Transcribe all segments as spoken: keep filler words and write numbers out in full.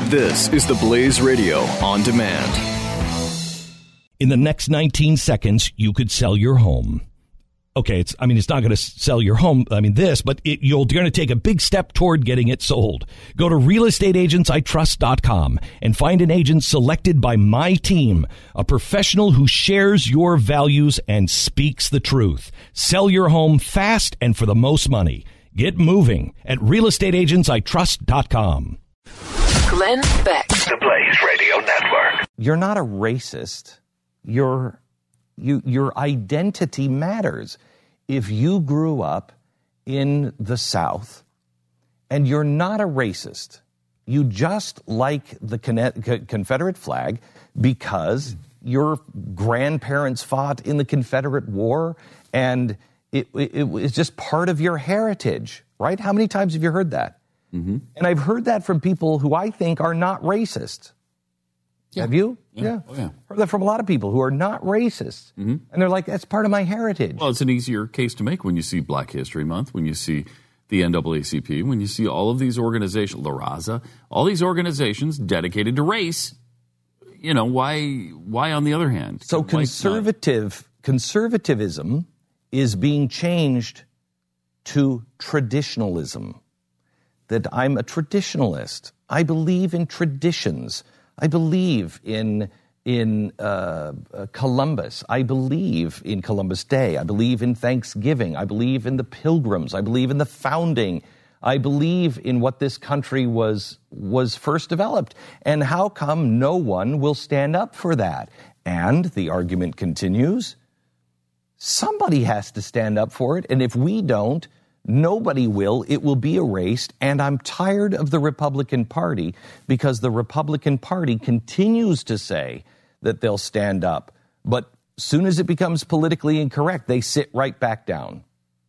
This is the Blaze Radio on demand. In the next nineteen seconds, you could sell your home. Okay, it's, I mean, it's not going to sell your home, I mean, this, but it, you're going to take a big step toward getting it sold. Go to real estate agents I trust dot com and find an agent selected by my team, a professional who shares your values and speaks the truth. Sell your home fast and for the most money. Get moving at real estate agents I trust dot com. Glenn Beck. The Blaze Radio Network. You're not a racist. You're, you, your identity matters. If you grew up in the South and you're not a racist, you just like the Confederate flag because your grandparents fought in the Confederate War and it, it, it was just part of your heritage, right? How many times have you heard that? Mm-hmm. And I've heard that from people who I think are not racist. Yeah. Have you? Yeah. Yeah. Oh, yeah. Heard that from a lot of people who are not racist. Mm-hmm. And they're like, that's part of my heritage. Well, it's an easier case to make when you see Black History Month, when you see the N double A C P, when you see all of these organizations, La Raza, all these organizations dedicated to race. You know, why Why on the other hand? So conservative conservatism is being changed to traditionalism. That I'm a traditionalist. I believe in traditions. I believe in in uh, uh, Columbus. I believe in Columbus Day. I believe in Thanksgiving. I believe in the Pilgrims. I believe in the founding. I believe in what this country was was first developed. And how come no one will stand up for that? And the argument continues, somebody has to stand up for it. And if we don't, nobody will. It will be erased. And I'm tired of the Republican Party because the Republican Party continues to say that they'll stand up. But as soon as it becomes politically incorrect, they sit right back down.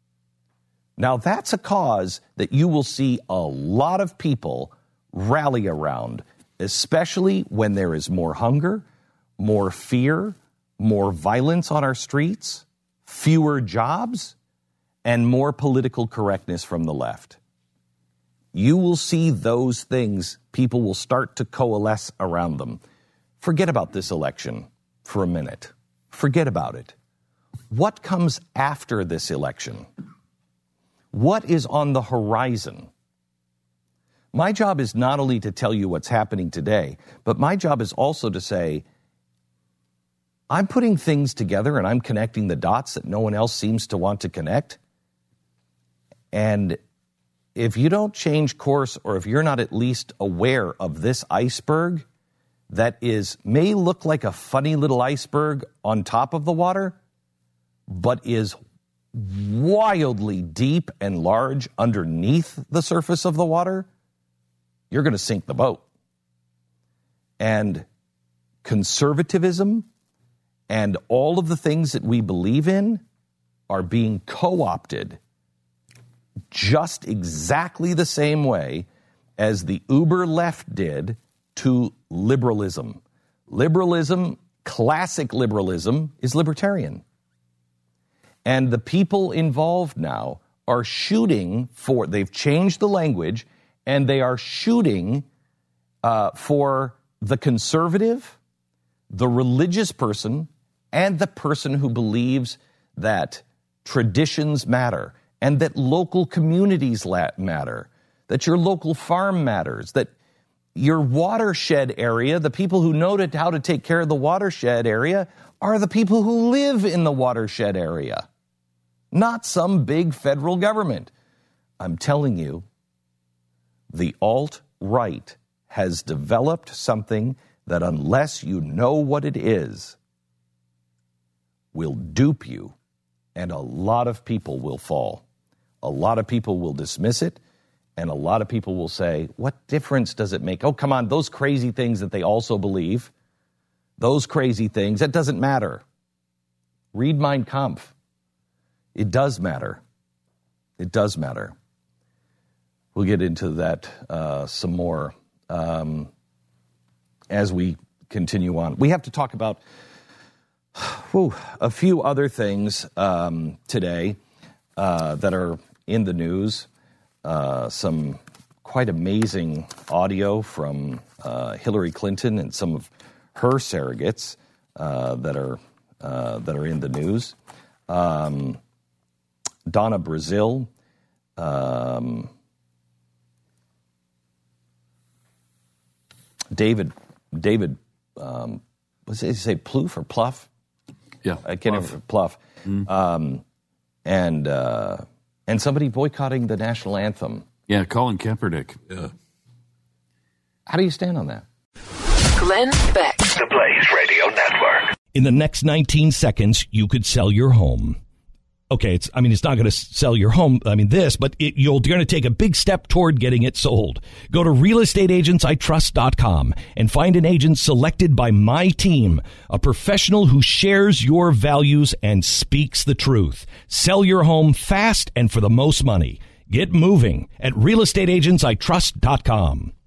Now, that's a cause that you will see a lot of people rally around, especially when there is more hunger, more fear, more violence on our streets, fewer jobs, and more political correctness from the left. You will see those things. People will start to coalesce around them. Forget about this election for a minute. Forget about it. What comes after this election? What is on the horizon? My job is not only to tell you what's happening today, but my job is also to say, I'm putting things together and I'm connecting the dots that no one else seems to want to connect. And if you don't change course, or if you're not at least aware of this iceberg that is may look like a funny little iceberg on top of the water, but is wildly deep and large underneath the surface of the water, you're going to sink the boat. And conservatism and all of the things that we believe in are being co-opted just exactly the same way as the uber left did to liberalism. Liberalism, classic liberalism, is libertarian. And the people involved now are shooting for, they've changed the language, and they are shooting uh, for the conservative, the religious person, and the person who believes that traditions matter, and that local communities matter, that your local farm matters, that your watershed area, the people who know to, how to take care of the watershed area, are the people who live in the watershed area, not some big federal government. I'm telling you, the alt-right has developed something that, unless you know what it is, will dupe you, and a lot of people will fall. A lot of people will dismiss it, and a lot of people will say, what difference does it make? Oh, come on, those crazy things that they also believe, those crazy things, that doesn't matter. Read Mein Kampf. It does matter. It does matter. We'll get into that uh, some more um, as we continue on. We have to talk about whew, a few other things um, today uh, that are in the news. Uh, some quite amazing audio from uh, Hillary Clinton and some of her surrogates uh, that are uh, that are in the news. Um, Donna Brazil. Um, David, David, um, what did he say, Plouffe or Pluff? Yeah, I can't remember, Pluff. Mm. Um, and uh, and somebody boycotting the national anthem. Yeah, Colin Kaepernick. Yeah. How do you stand on that? Glenn Beck. The Blaze Radio Network. In the next nineteen seconds, you could sell your home. Okay, it's, I mean, it's not going to sell your home, I mean, this, but it, you're going to take a big step toward getting it sold. Go to real estate agents I trust dot com and find an agent selected by my team, a professional who shares your values and speaks the truth. Sell your home fast and for the most money. Get moving at real estate agents I trust dot com.